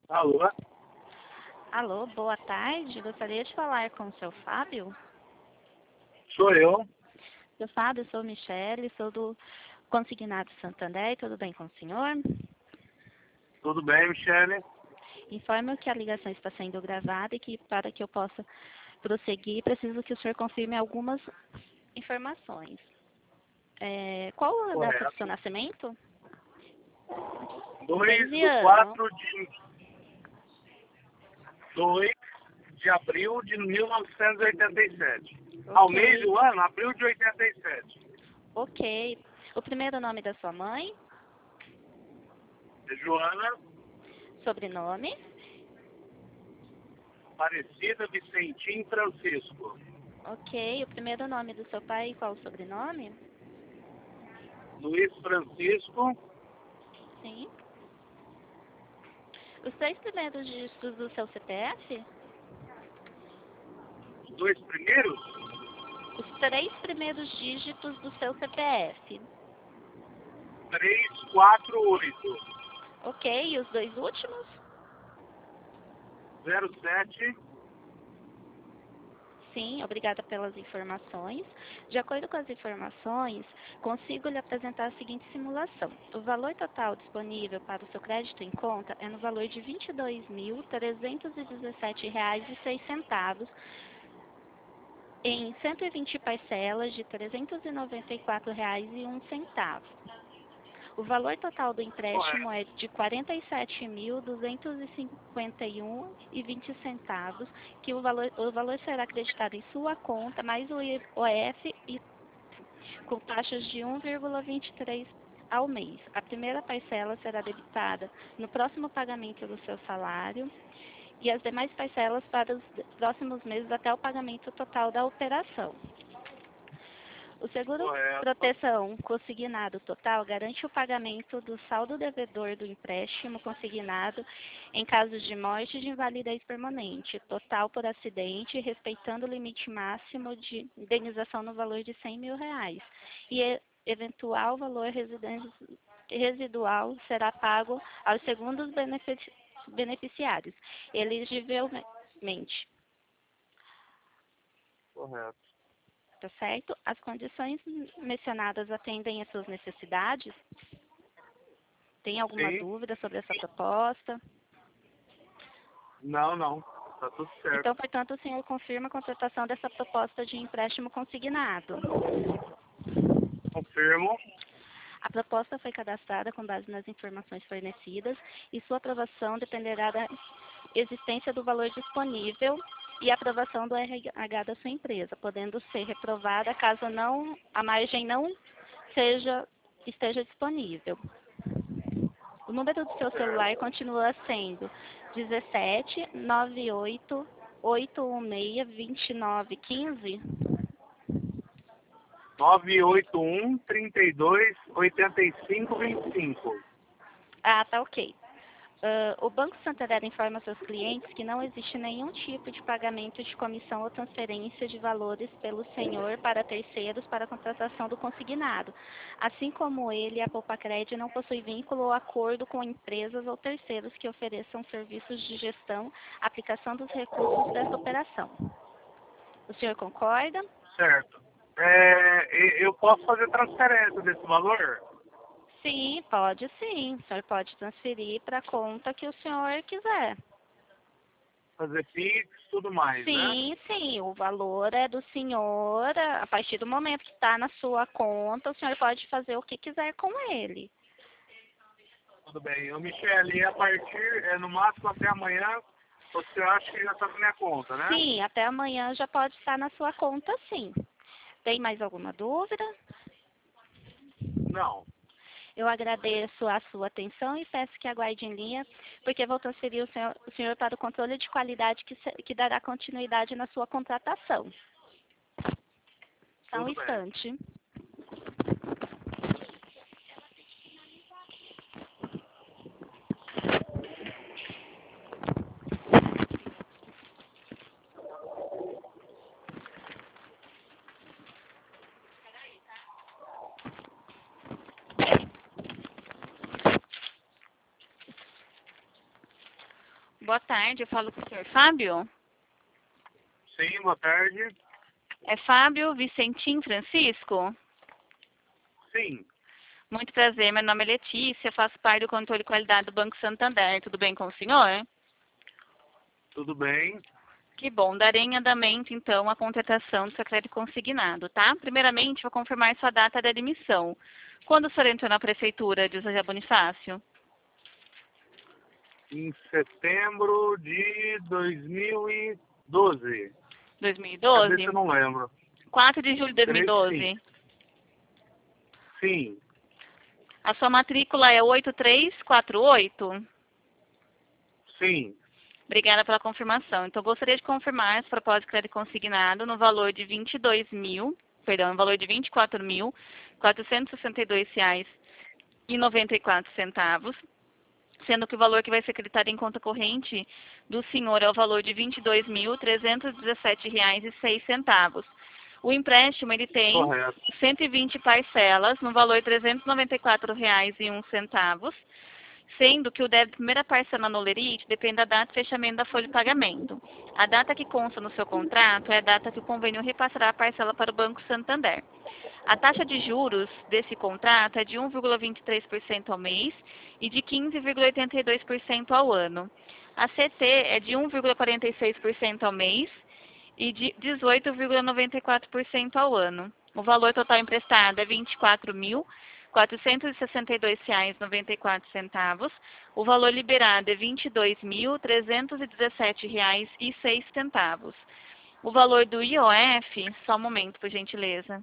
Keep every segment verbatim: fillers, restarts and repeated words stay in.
Alô? Alô, boa tarde. Gostaria de falar com o seu Fábio. Sou eu. Seu Fábio, sou Michele, sou do Consignado Santander. Tudo bem com o senhor? Tudo bem, Michele? Informo que a ligação está sendo gravada e que para que eu possa prosseguir, preciso que o senhor confirme algumas informações. É, qual a data do seu Correto. nascimento? Mês dois e do ano. quatro de... dois de abril de mil novecentos e oitenta e sete. Ao mês Ok, do ano, abril de oitenta e sete. ok. O primeiro nome da sua mãe? Joana Sobrenome? Aparecida Vicentim Francisco. Ok. O primeiro nome do seu pai e qual o sobrenome? Luiz Francisco. Sim. Os três primeiros dígitos do seu C P F? Os dois primeiros? Os três primeiros dígitos do seu C P F. três quatro oito. Ok, e os dois últimos? zero sete. Sim, obrigada pelas informações. De acordo com as informações, consigo lhe apresentar a seguinte simulação. O valor total disponível para o seu crédito em conta é no valor de vinte e dois mil, trezentos e dezessete reais e seis centavos em cento e vinte parcelas de trezentos e noventa e quatro reais e um centavo. O valor total do empréstimo Correto. é de quarenta e sete mil, duzentos e cinquenta e um reais e vinte centavos, que o valor, o valor será acreditado em sua conta, mais o I O F, e com taxas de um vírgula vinte e três ao mês. A primeira parcela será debitada no próximo pagamento do seu salário e as demais parcelas para os próximos meses até o pagamento total da operação. O seguro Correto. proteção consignado total garante o pagamento do saldo devedor do empréstimo consignado em casos de morte e de invalidez permanente, total por acidente, respeitando o limite máximo de indenização no valor de cem mil reais. E e- eventual valor residen- residual será pago aos segundos benefici- beneficiários, elegivelmente. Correto. Tá certo? As condições mencionadas atendem às suas necessidades? Tem alguma Sim. dúvida sobre essa proposta? Não, não. Tá tudo certo. Então, portanto, o senhor confirma a contratação dessa proposta de empréstimo consignado. Confirmo. A proposta foi cadastrada com base nas informações fornecidas e sua aprovação dependerá da existência do valor disponível e aprovação do R H da sua empresa, podendo ser reprovada caso não, a margem não seja, esteja disponível. O número do seu Certo. celular continua sendo dezessete, noventa e oito, oitocentos e dezesseis, vinte e nove, quinze? nove oito um, trinta e dois, oitenta e cinco, vinte e cinco. Ah, tá ok. Ah, o Banco Santander informa seus clientes que não existe nenhum tipo de pagamento de comissão ou transferência de valores pelo senhor para terceiros para a contratação do consignado. Assim como ele, a Poupacred não possui vínculo ou acordo com empresas ou terceiros que ofereçam serviços de gestão, aplicação dos recursos dessa operação. O senhor concorda? Certo. É, e- eu posso fazer transferência desse valor? Sim, pode sim. O senhor pode transferir para a conta que o senhor quiser. Fazer Pix, tudo mais, né? Sim, sim, o valor é do senhor. A partir do momento que está na sua conta, o senhor pode fazer o que quiser com ele. Tudo bem. Eu, Michele, a partir, é, no máximo até amanhã, você acha que já está na minha conta, né? Sim, até amanhã já pode estar na sua conta, sim. Tem mais alguma dúvida? Não. Eu agradeço a sua atenção e peço que aguarde em linha, porque vou transferir o senhor, o senhor para o controle de qualidade que, se- que dará continuidade na sua contratação. Só um Tudo bem. instante. Boa tarde, eu falo com o senhor Fábio. Sim, boa tarde. É Fábio Vicentim Francisco? Sim, Muito prazer, meu nome é Letícia, faço parte do controle de qualidade do Banco Santander. Tudo bem com o senhor? tudo bem. Que bom, darei em andamento então a contratação do seu crédito consignado, tá? Primeiramente, vou confirmar sua data de admissão. Quando o senhor entrou na prefeitura de José Bonifácio? Em setembro de dois mil e doze. Cabeça eu dois mil e doze? não lembro. quatro de julho de Creio que dois mil e doze. sim. Sim, A sua matrícula é oito três quatro oito? sim. Obrigada pela confirmação. Então, gostaria de confirmar esse propósito de crédito consignado no valor de vinte e dois mil, perdão, no valor de vinte e quatro mil, quatrocentos e sessenta e dois reais e noventa e quatro centavos, sendo que o valor que vai ser creditado em conta corrente do senhor é o valor de vinte e dois mil, trezentos e dezessete reais e seis centavos. O empréstimo, ele tem Correto. cento e vinte parcelas no valor de trezentos e noventa e quatro reais e um centavo, sendo que o débito da primeira parcela no Lerite depende da data de fechamento da folha de pagamento. A data que consta no seu contrato é a data que o convênio repassará a parcela para o Banco Santander. A taxa de juros desse contrato é de um vírgula vinte e três por cento ao mês e de quinze vírgula oitenta e dois por cento ao ano. A C T é de um vírgula quarenta e seis por cento ao mês e de dezoito vírgula noventa e quatro por cento ao ano. O valor total emprestado é vinte e quatro mil, quatrocentos e sessenta e dois reais e noventa e quatro centavos. O valor liberado é vinte e dois mil, trezentos e dezessete reais e seis centavos. O valor do I O F, só um momento, por gentileza.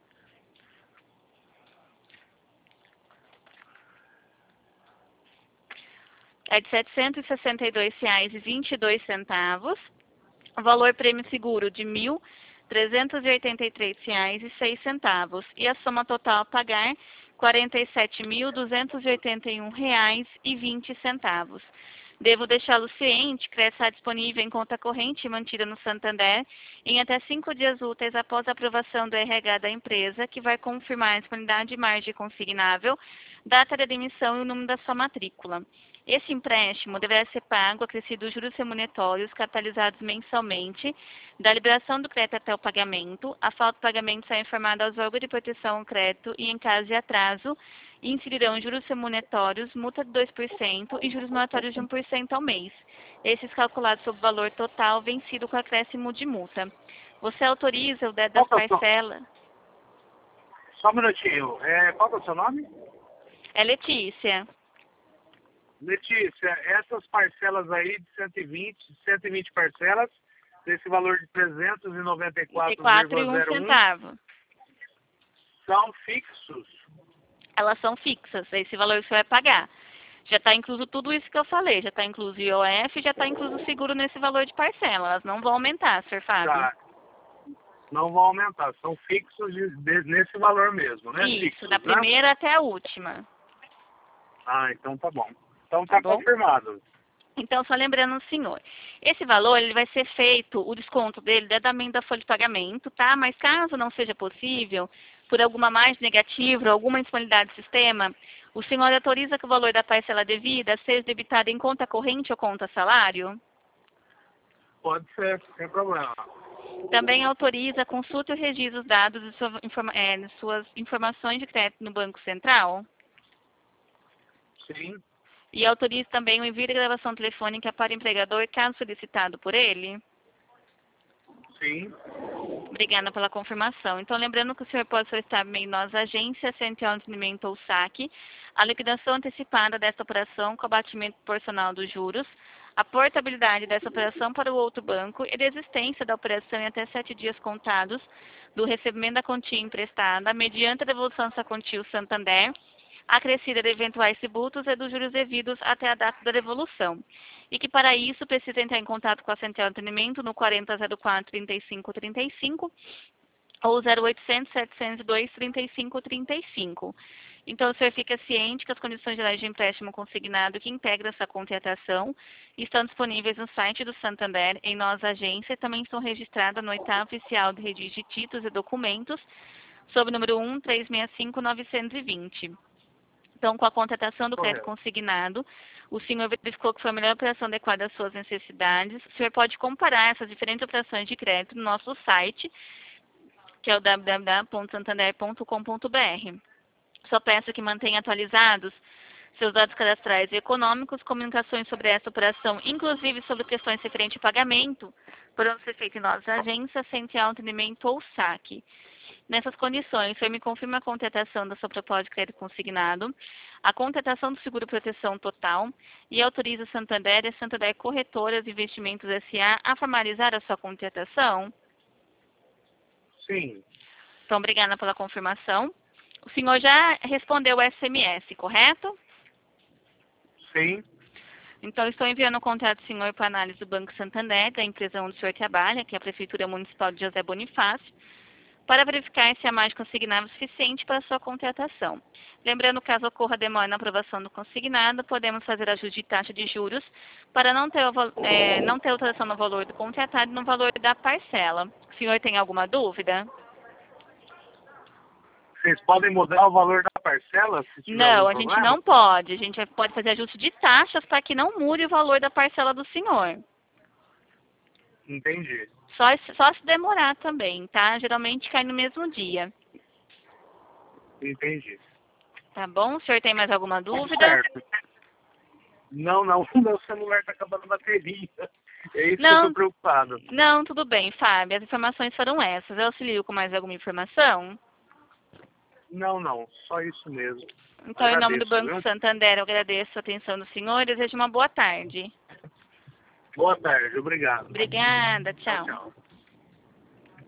É de setecentos e sessenta e dois reais e vinte e dois centavos. O valor prêmio seguro de mil trezentos e oitenta e três reais e seis centavos. E a soma total a pagar quarenta e sete mil, duzentos e oitenta e um reais e vinte centavos. Devo deixá-lo ciente que está disponível em conta corrente mantida no Santander em até cinco dias úteis após a aprovação do R H da empresa, que vai confirmar a disponibilidade de margem consignável, data de admissão e o número da sua matrícula. Esse empréstimo deverá ser pago acrescido juros remuneratórios capitalizados mensalmente, da liberação do crédito até o pagamento. A falta de pagamento será informada aos órgãos de proteção ao crédito e, em caso de atraso, incidirão juros remuneratórios, multa de dois por cento e juros moratórios de um por cento ao mês. Esses calculados sobre o valor total vencido com acréscimo de multa. Você autoriza o débito das Qual que é o seu... parcelas? Só um minutinho. É, qual que é o seu nome? É Letícia. Letícia, essas parcelas aí de cento e vinte, cento e vinte parcelas, desse valor de trezentos e noventa e quatro vírgula zero um, centavo. são fixos. Elas são fixas, esse valor que você vai pagar. Já está incluso tudo isso que eu falei, já está incluso o I O F, já está incluso o seguro nesse valor de parcela. Elas não vão aumentar, senhor Fábio. Tá. Não vão aumentar, são fixos de, de, nesse valor mesmo, né? Isso, Fixos, da né? primeira até a última. Ah, então tá bom. Então Tá tá bom? confirmado. Então, só lembrando o senhor, esse valor ele vai ser feito, o desconto dele, diretamente da folha de pagamento, tá? Mas caso não seja possível, por alguma margem negativa, alguma disponibilidade do sistema, o senhor autoriza que o valor da parcela devida seja debitado em conta corrente ou conta salário? Pode ser, sem problema. Também autoriza a consulta e o registro dos dados de, sua, informa, é, de suas informações de crédito no Banco Central? Sim, E autoriza também o envio de gravação telefônica para o empregador, caso solicitado por ele? sim. Obrigada pela confirmação. Então, lembrando que o senhor pode solicitar em nossa agência, Central de Atendimento ou saque, a liquidação antecipada desta operação com abatimento proporcional dos juros, a portabilidade dessa operação para o outro banco e a desistência da operação em até sete dias contados do recebimento da quantia emprestada, mediante a devolução dessa quantia ao Santander, acrescida de eventuais tributos e dos juros devidos até a data da devolução. E que para isso precisa entrar em contato com a Central de Atendimento no quarenta zero quatro, trinta e cinco trinta e cinco ou zero oitocentos, setecentos e dois, trinta e cinco trinta e cinco. Então, o senhor fica ciente que as condições gerais de empréstimo consignado que integram essa contratação estão disponíveis no site do Santander, em nossa agência, e também estão registradas no oitavo oficial de registro de títulos e documentos, sob o número um três seis cinco nove dois zero. Então, com a contratação do crédito Correto. consignado, o senhor verificou que foi a melhor operação adequada às suas necessidades. O senhor pode comparar essas diferentes operações de crédito no nosso site, que é o w w w ponto santander ponto com ponto b r. Só peço que mantenha atualizados seus dados cadastrais e econômicos, comunicações sobre essa operação, inclusive sobre questões referentes a pagamento, poderão ser feitas em nossas agências, central, atendimento ou saque. Nessas condições, o senhor me confirma a contratação da sua proposta de crédito consignado, a contratação do seguro proteção total e autoriza a Santander e a Santander Corretoras de Investimentos S A a formalizar a sua contratação? Sim. Então, obrigada pela confirmação. O senhor já respondeu o S M S, correto? Sim. Então, estou enviando o contrato do senhor para análise do Banco Santander, da empresa onde o senhor trabalha, que é a Prefeitura Municipal de José Bonifácio, para verificar se a margem consignada é suficiente para a sua contratação. Lembrando, caso ocorra demora na aprovação do consignado, podemos fazer ajuste de taxa de juros para não ter, o, é, não ter alteração no valor do contratado e no valor da parcela. O senhor tem alguma dúvida? Vocês podem mudar o valor da parcela se tiver Não, algum a gente problema? não pode. A gente pode fazer ajuste de taxas para que não mude o valor da parcela do senhor. Entendi. Só, só se demorar também, tá? Geralmente cai no mesmo dia. Entendi. Tá bom? O senhor tem mais alguma dúvida? Certo. Não, não. O meu celular está acabando a bateria. É isso Não. que eu estou preocupado. Não, tudo bem, Fábio. As informações foram essas. Eu auxilio com mais alguma informação? Não, não. Só isso mesmo. Então, em nome do Agradeço, Banco viu? Santander, eu agradeço a atenção do senhor e desejo uma boa tarde. Boa tarde. Obrigado. Obrigada, Tchau, tchau. tchau.